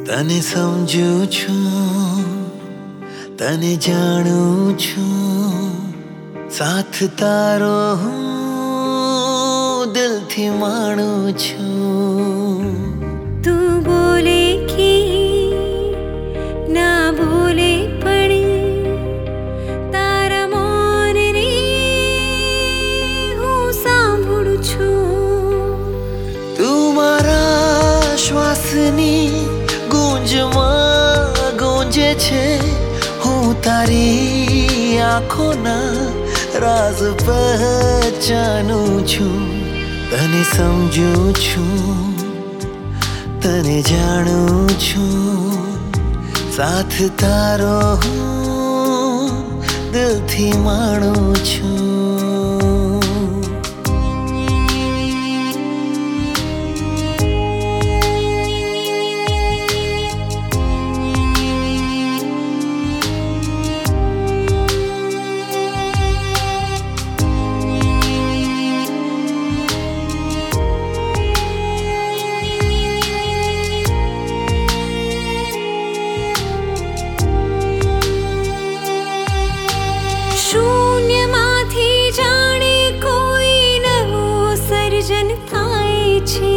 तने समझू छू, तने जाणू छू, साथ तारो हूँ, दिल थी माणू छू। तू बोले कि ना बोले पण तारा मौनने હું સાંભળું છું। तू मारा श्वासनी गूंजमा गूंजे छे, હું તારી આંખોના રાઝ પહચાનું છું। તને સમજુ છું, तने जाणू छू, साथ तारो हूँ, दिल थी माणू छू। શૂન્યમાંથી જાણે કોઈ નવો સર્જન થાય છે।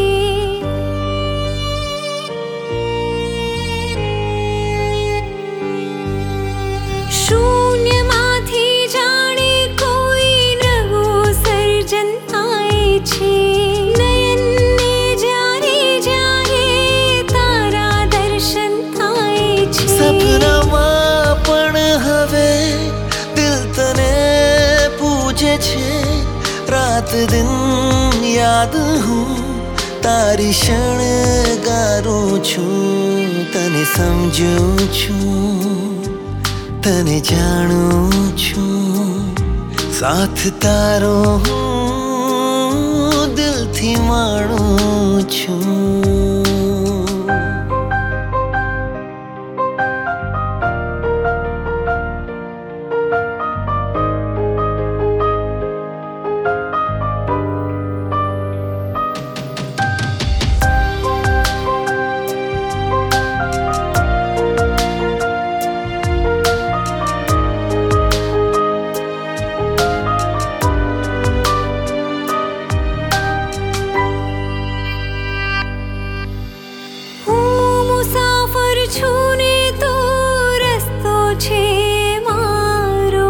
શૂન્યમાંથી જાણે કોઈ નવો સર્જન થાય છે। નયનને જ્યારે જ્યારે તારા દર્શન થાય છે। સપનામાં પણ હવે दिल तने पूछे छे, रात दिन याद हूँ, तारी शणगारू छू। तने समझू छू, तने जाणू छू, साथ तारो हूँ, दिल थी माणू छू। छूने तो रस्तो छे मारो,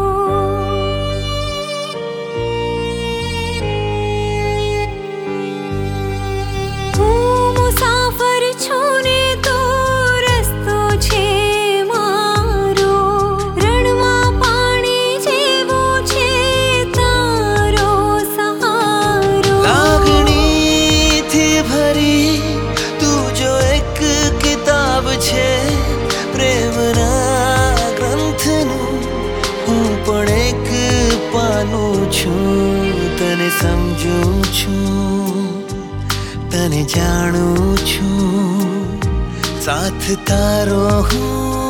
હું મુસાફર છૂને તો રસ્તો છે મારો। રણમાં પાણી જેવો છે તારો સહારો। લાગણીથી ભરી તું જો એક किताब छे, प्रेमना ग्रंथनु हूँ पण एक पानु छू। तने समझू छू, तने जाणू छू, साथ तारो हूँ,